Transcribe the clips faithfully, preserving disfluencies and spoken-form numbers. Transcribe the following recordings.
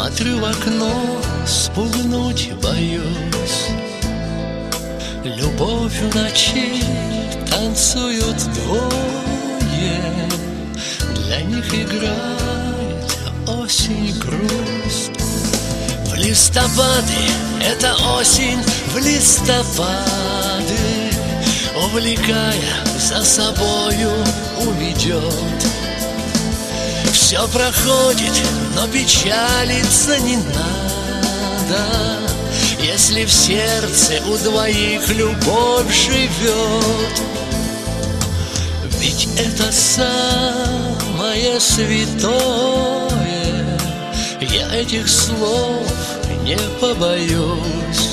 Смотрю в окно, спугнуть боюсь. Любовь в ночи танцуют двое, для них играет осень грусть. В листопады, это осень в листопады, увлекая за собою уведет. Все проходит, но печалиться не надо, если в сердце у двоих любовь живет. Ведь это самое святое, я этих слов не побоюсь.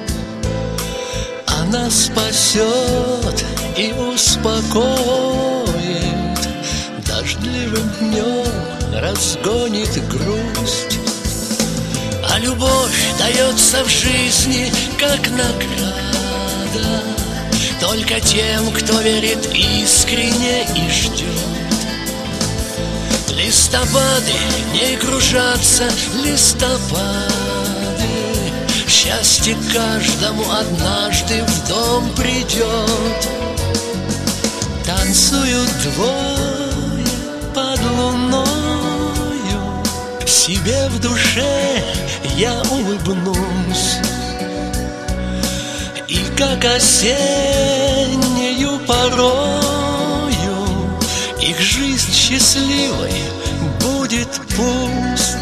Она спасет и успокоит, дождливым днем разгонит грусть. А любовь дается в жизни как награда только тем, кто верит искренне и ждет. Листопады не кружатся, листопады, счастье каждому однажды в дом придет. Танцуют двое под луною, себе в душе я улыбнусь. И как осеннею порою их жизнь счастливой будет пусть.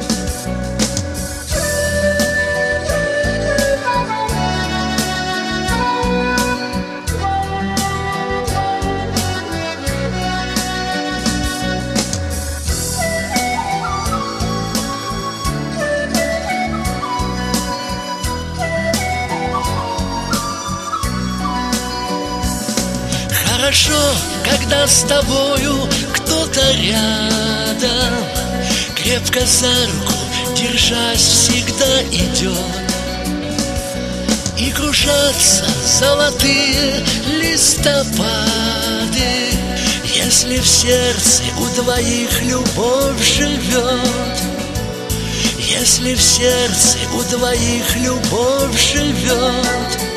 Хорошо, когда с тобою кто-то рядом, крепко за руку держась всегда идет. И кружатся золотые листопады, если в сердце у двоих любовь живет. Если в сердце у двоих любовь живет.